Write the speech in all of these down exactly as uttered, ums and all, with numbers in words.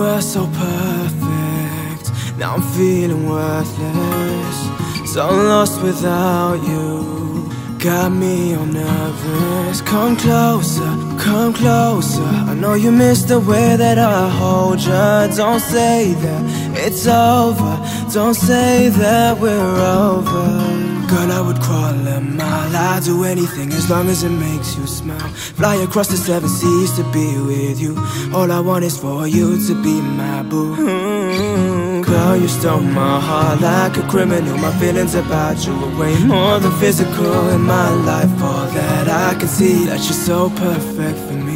were so perfect. Now I'm feeling worthless, so lost without you. Got me all nervous. Come closer, come closer. I know you miss the way that I hold you. Don't say that it's over, don't say that we're over. Girl, I would crawl a mile, I'd do anything as long as it makes you smile. Fly across the seven seas to be with you. All I want is for you to be my boo. mm-hmm. Girl, you stole my heart like a criminal. My feelings about you are way more than physical. In my life, all that I can see, that you're so perfect for me.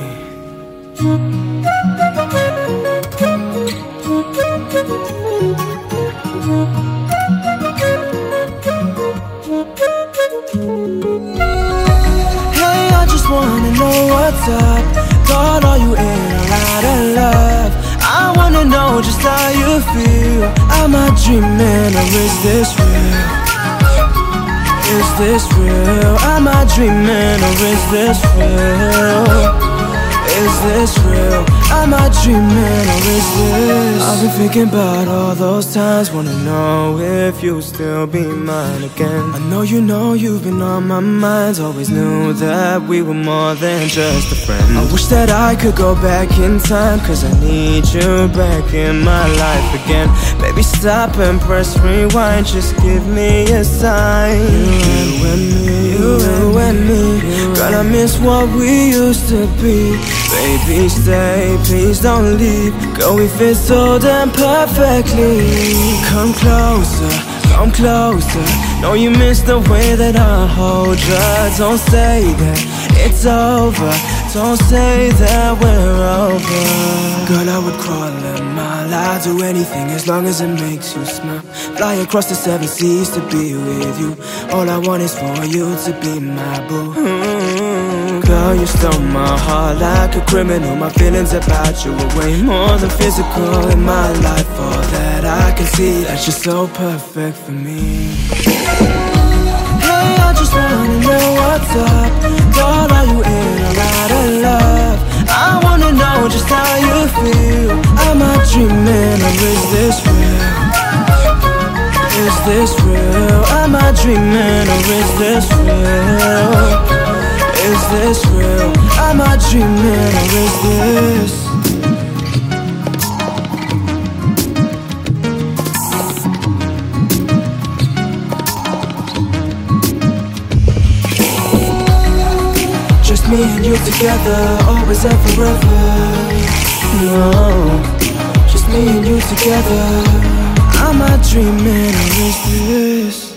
Hey, I just wanna know what's up. God, are you in or out of love? I wanna know just how you feel. Am I dreaming or is this real? Is this real? Am I dreaming or is this real? Is this real? Am I dreaming or is this? I've been thinking about all those times. Wanna know if you'll still be mine again. I know you know you've been on my mind. Always knew that we were more than just a friend. I wish that I could go back in time, cause I need you back in my life again. Baby, stop and press rewind. Just give me a sign. You and me, you and me. Girl, I miss what we used to be. Baby, stay, please don't leave. Girl, we fit so damn perfectly. Come closer, come closer. Know you miss the way that I hold you. Don't say that it's over, don't say that we're over. Girl, I would crawl a mile, I'd do anything as long as it makes you smile. Fly across the seven seas to be with you. All I want is for you to be my boo. mm-hmm. Girl, you stole my heart like a criminal. My feelings about you are way more than physical. In my life, all that I can see, that you're so perfect for me. Hey, I just wanna know what's up. God, are you in or out of love? I wanna know just how you feel. Am I dreaming or is this real? Is this real? Am I dreaming or is this real? Is this real? Am I dreaming or is this? Just me and you together, always and forever. No, just me and you together. Am I dreaming or is this?